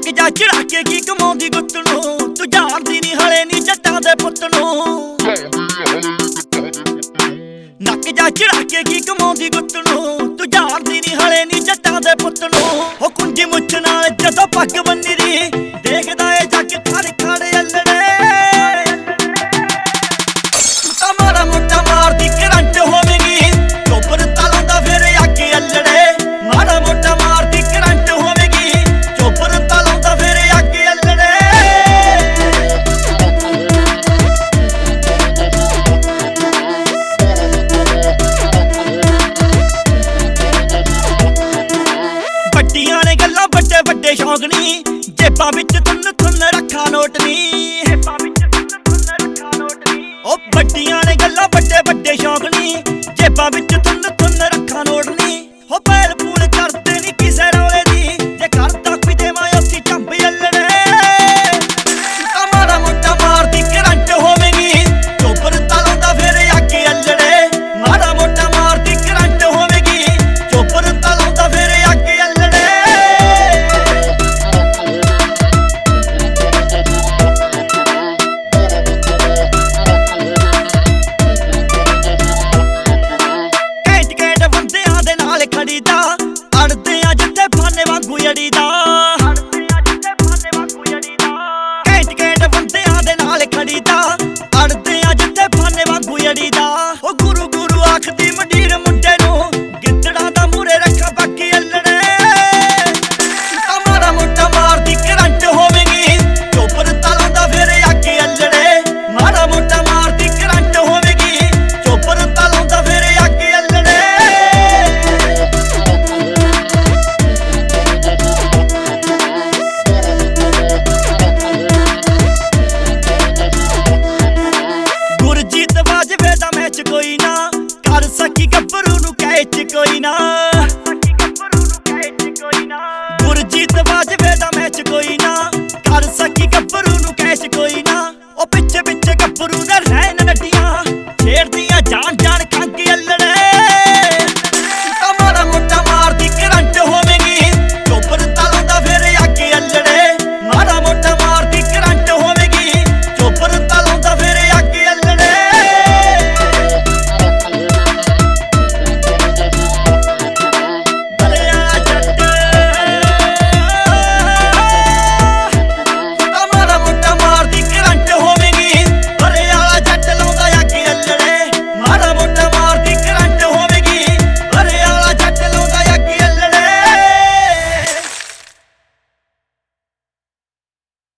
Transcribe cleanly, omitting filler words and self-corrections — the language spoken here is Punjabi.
ਨੱਕ ਜਾ ਚੜਾ ਕੇ ਕੀ ਕਮਾਉਂਦੀ ਗੁੱਤ ਨੂੰ, ਤੂੰ ਜਾਣਦੀ ਨੀ ਹਲੇ ਨੀ ਜੱਟਾਂ ਦੇ ਪੁੱਤ ਨੂੰ। ਨੱਕ ਜਾ ਚੜਾ ਕੇ ਕੀ ਕਮਾਉਂਦੀ ਗੁੱਤ ਨੂੰ, ਤੂੰ ਜਾਣਦੀ ਨੀ ਹਲੇ ਨੀ ਜੱਟਾਂ ਦੇ ਪੁੱਤ ਨੂੰ। ਉਹ ਕੁੰਡੀ ਮੁੱਛ ਨਾਲ ਜਦੋਂ ਪੱਗ ਬੰਨੀ ਦੀ, ਦੇਖਦਾ ਏ ਜੱਗ ਖੜ ਖੜ ਅੱਲੜੇ। ਤੂੰ ਤਾਂ ਮਾੜਾ ਮੋਟਾ ਮਾਰਦੀ ਕਰੰਟ ਹੋਵੇਗੀ, ਚੋਬਰ ਤਾਂ ਲਾਉਂਦਾ ਫਿਰ ਅੱਗ ਅੱਲੜੇ। ਮਾੜਾ ਮੋਟਾ ਮਾਰਦੀ ਕਰੰਟ ਹੋਵੇਗੀ, ਚੋਬਰ ਤਾਂ ਲਾਉਂਦਾ ਫਿਰ ਅੱਗ ਅੱਲੜੇ। ਵੱਡੀਆਂ ਨੇ ਗੱਲਾਂ ਵੱਡੇ ਵੱਡੇ ਸ਼ੌਂਕ ਨੀ, ਜੇਬਾਂ ਵਿੱਚ ਤੁੰਨ ਤੁੰਨ ਰੱਖਾਂ ਨੋਟ ਨੀ। ਉਹ ਵੱਡੀਆਂ ਨੇ ਗੱਲਾਂ ਵੱਡੇ ਵੱਡੇ ਸ਼ੌਂਕ ਨੀ, ਜੇਬਾਂ ਵਿੱਚ ਤੁੰਨ ਤੁੰਨ ਰੱਖਾਂ ਨੋਟ ਨੀ। ਹੋ ਪੈਲ ਪੂਲ ਕਰਦੇ ਨੀ ਕਿਸੇ ਰੌਲੇ ਦੀ, ਜੇ ਕਰਦਾ ਕੋਈ ਦੇਵਾਂ ਉੱਥੇ ਝੰਬ ਅੱਲੜੇ। ਤਾਂ ਮਾੜਾ ਮੋਟਾ ਮਾਰਦੀ ਕਰੰਟ ਹੋਵੇਗੀ, ਚੋਬਰ ਤਾਂ ਲਾਉਂਦਾ ਫਿਰ ਅੱਗ ਅੱਲੜੇ। ਮਾੜਾ ਮੋਟਾ ਮਾਰਦੀ ਕਰੰਟ ਹੋਵੇਗੀ, ਚੋਬਰ ਤਾਂ ਲਾਉਂਦਾ ਫਿਰ ਅੱਗ ਅੱਲੜੇ। ਖੜੀਦਾ ਅੜਦੇ ਆ ਜਿੱਥੇ ਫਾਨੇ ਵਾਂਗੂ ਅੜੀਦਾ। ਘੈਂਟ ਘੈਂਟ ਬੰਦਿਆਂ ਦੇ ਨਾਲ ਖੜੀਦਾ, ਅੜਦੇ ਆ ਜਿੱਥੇ ਫਾਨੇ ਵਾਂਗੂ ਅੜੀਦਾ। ਉਹ ਗੁਰੂ ਗੁਰੂ ਆਖਦੀ ਮੰਡੀਰ ਮੁੰਡੇ ਨੂੰ, ਗਿੱਦੜਾਂ ਦਾ ਮੂਹਰੇ ਰੱਖਾ ਬਾਕੀ ਅੱਲੜੇ। ਤਾਂ ਮਾੜਾ ਮੋਟਾ ਮਾਰਦੀ ਕਰੰਟ ਹੋਵੇਗੀ, ਚੋਬਰ ਤਾਂ ਲਾਉਂਦਾ ਫਿਰ ਅੱਗ ਅੱਲੜੇ। ਮਾੜਾ ਮੋਟਾ ਮਾਰਦੀ ਕਰੰਟ ਹੋਵੇਗੀ, ਚੋਬਰ ਤਾਂ ਲਾਉਂਦਾ ਫਿਰ ਅੱਗ ਅੱਲੜੇ। ਗੁਰਜੀਤ ਬਾਜਵੇ ਦਾ ਮੈਚ ਕੋਈ ਨਾ, ਕਰ ਸਕੀ ਗੱਭਰੂ ਨੂੰ ਕੈਚ ਕੋਈ ਨਾ। ਗੁਰਜੀਤ ਬਾਜਵੇ ਦਾ ਮੈਚ ਕੋਈ ਨਾ, ਕਰ ਸਕੀ ਗੱਭਰੂ ਨੂੰ ਕੈਚ ਕੋਈ ਨਾ। ਉਹ ਪਿੱਛੇ ਪਿੱਛੇ